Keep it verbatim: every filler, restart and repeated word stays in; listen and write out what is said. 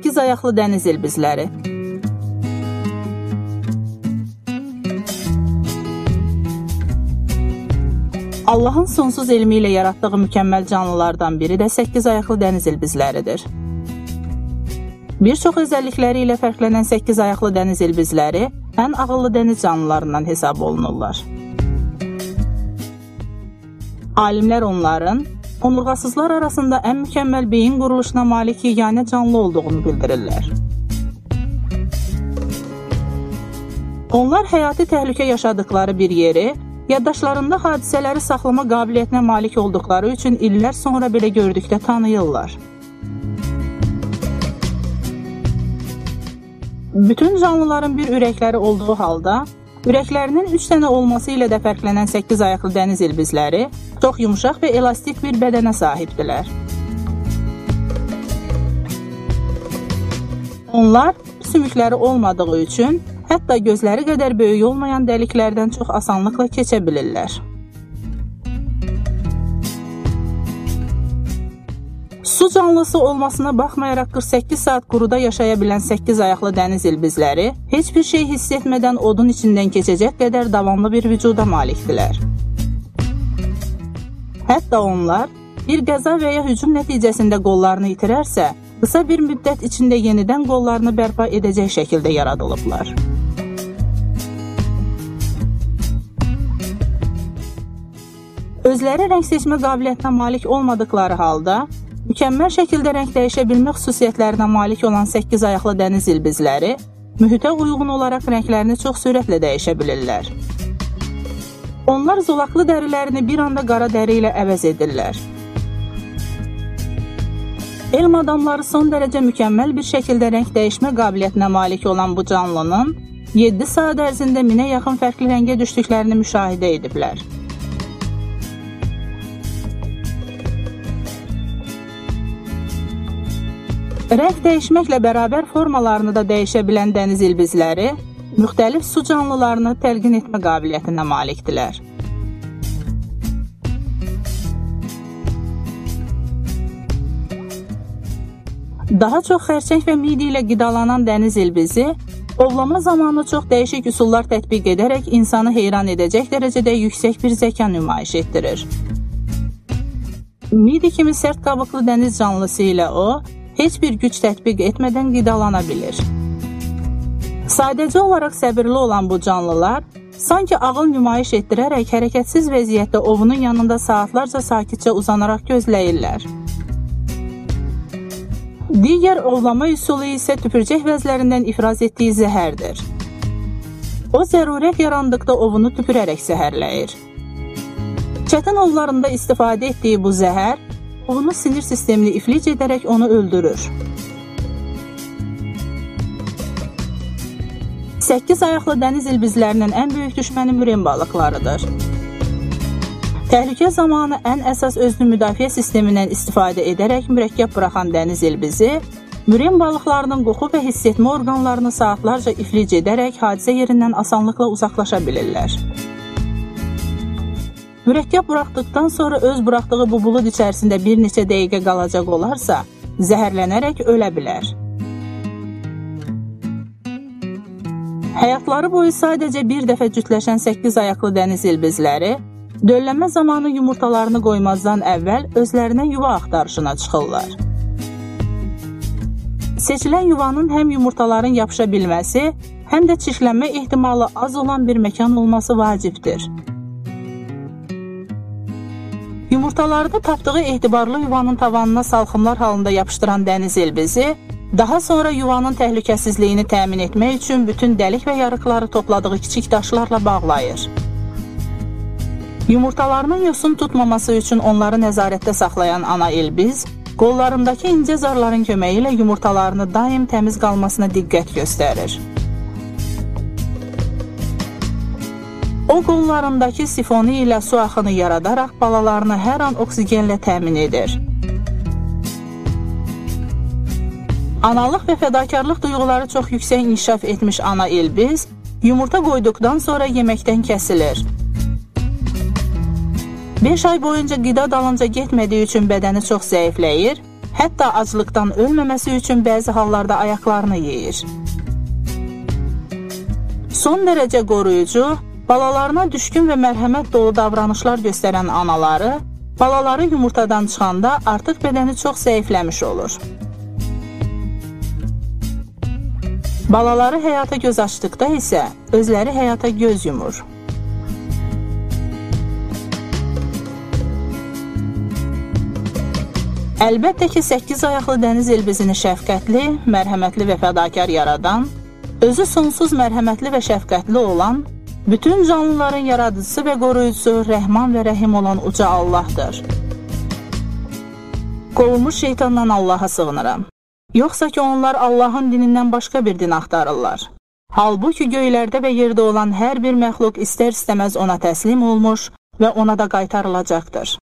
səkkiz ayaqlı dəniz ilbizləri. Allahın sonsuz elmi ilə yaratdığı mükəmməl canlılardan biri də səkkiz ayaqlı dəniz ilbizləridir. Bir çox özəllikləri ilə fərqlənən səkkiz ayaqlı dəniz ilbizləri ən ağıllı dəniz canlılarından hesab olunurlar. Alimlər onların onurğasızlar arasında ən mükəmməl beyin quruluşuna malik yeganə canlı olduğunu bildirirlər. Onlar həyati təhlükə yaşadıkları bir yeri, yaddaşlarında hadisələri saxlama qabiliyyətinə malik olduqları üçün illər sonra belə gördükdə tanıyırlar. Bütün canlıların bir ürəkləri olduğu halda, ürəklərinin üç dənə olması ilə də fərqlənən səkkiz ayaqlı dəniz ilbizləri çox yumuşaq və elastik bir bədənə sahibdilər. Onlar sümükləri olmadığı üçün hətta gözləri qədər böyük olmayan dəliklərdən çox asanlıqla keçə bilirlər. Su canlısı olmasına baxmayaraq qırx səkkiz saat quruda yaşaya bilən səkkiz ayaqlı dəniz ilbizləri heç bir şey hiss etmədən odun içindən keçəcək qədər davamlı bir vücuda malikdirlər. Hətta onlar bir qəza və ya hücum nəticəsində qollarını itirərsə, qısa bir müddət içində yenidən qollarını bərpa edəcək şəkildə yaradılıblar. Özləri rəng seçmə qabiliyyətinə malik olmadıkları halda, mükəmməl şəkildə rəng dəyişə bilmə xüsusiyyətlərinə malik olan səkkiz ayaqlı dəniz ilbizləri mühitə uyğun olaraq rənglərini çox sürətlə dəyişə bilirlər. Onlar zolaqlı dərilərini bir anda qara dəri ilə əvəz edirlər. Elm adamları son dərəcə mükəmməl bir şəkildə rəng dəyişmə qabiliyyətinə malik olan bu canlının yeddi saat ərzində minə yaxın fərqli rəngə düşdüklərini müşahidə ediblər. Rəng dəyişməklə bərabər formalarını da dəyişə bilən dəniz ilbizləri müxtəlif su canlılarını təlqin etmə qabiliyyətinə malikdirlər. Daha çox xərçəng və midi ilə qidalanan dəniz ilbizi ovlama zamanı çox dəyişik üsullar tətbiq edərək insanı heyran edəcək dərəcədə yüksək bir zəka nümayiş etdirir. Midi kimi sərt qabıqlı dəniz canlısı ilə o, heç bir güc tətbiq etmədən qidalana bilir. Sadəcə olaraq səbirli olan bu canlılar, sanki ağıl nümayiş etdirərək hərəkətsiz vəziyyətdə ovunun yanında saatlarca sakitcə uzanaraq gözləyirlər. Digər ovlama üsulu isə tüpürcək vəzlərindən ifraz etdiyi zəhərdir. O, zərurət yarandıqda ovunu tüpürərək zəhərləyir. Çətin ovlarında istifadə etdiyi bu zəhər, ovunu sinir sistemini iflic edərək onu öldürür. səkkiz ayaqlı dəniz ilbizlərinin ən böyük düşməni müren balıqlarıdır. Təhlükə zamanı ən əsas özünü müdafiə sistemindən istifadə edərək mürəkkəb buraxan dəniz ilbizi, müren balıqlarının qoxu və hiss etmə orqanlarını saatlarca iflic edərək hadisə yerindən asanlıqla uzaqlaşa bilirlər. Mürəkkəb buraxdıqdan sonra öz buraxdığı bu bulud içərisində bir neçə dəqiqə qalacaq olarsa, zəhərlənərək ölə bilər. Həyatları boyu sadəcə bir dəfə cütləşən səkkiz ayaqlı dəniz ilbizləri, döllənmə zamanı yumurtalarını qoymazdan əvvəl özlərinə yuva axtarışına çıxırlar. Seçilən yuvanın həm yumurtaların yapışa bilməsi, həm də çirklənmə ehtimalı az olan bir məkan olması vacibdir. Yumurtalarını tapdığı etibarlı yuvanın tavanına salxımlar halında yapışdıran dəniz ilbizi, daha sonra yuvanın təhlükəsizliyini təmin etmək üçün bütün dəlik və yarıqları topladığı kiçik daşlarla bağlayır. Yumurtalarının yosun tutmaması üçün onları nəzarətdə saxlayan ana ilbiz, qollarındakı incə zarların köməyi ilə yumurtalarını daim təmiz qalmasına diqqət göstərir. O, qollarındakı sifonu ilə su axını yaradaraq balalarını hər an oksigenlə təmin edir. Analıq və fədakarlıq duyğuları çox yüksək inkişaf etmiş ana ilbiz, yumurta qoyduqdan sonra yeməkdən kəsilir. beş ay boyunca qida dalınca getmədiyi üçün bədəni çox zəifləyir, Hətta aclıqdan ölməməsi üçün bəzi hallarda ayaqlarını yeyir. Son dərəcə qoruyucu, balalarına düşkün və mərhəmət dolu davranışlar göstərən anaları, balaları yumurtadan çıxanda artıq bədəni çox zəifləmiş olur. Balaları həyata göz açdıqda isə özləri həyata göz yumur. Əlbəttə ki, səkkiz ayaqlı dəniz ilbizini şəfqətli, mərhəmətli və fədakar yaradan, özü sonsuz mərhəmətli və şəfqətli olan, bütün canlıların yaradıcısı və qoruyucusu, rəhman və rəhim olan uca Allahdır. Qovulmuş şeytandan Allaha sığınıram. Yoxsa ki, onlar Allahın dinindən başqa bir din axtarırlar. Halbuki göylərdə və yerdə olan hər bir məxluq istər-istəməz ona təslim olmuş və ona da qaytarılacaqdır.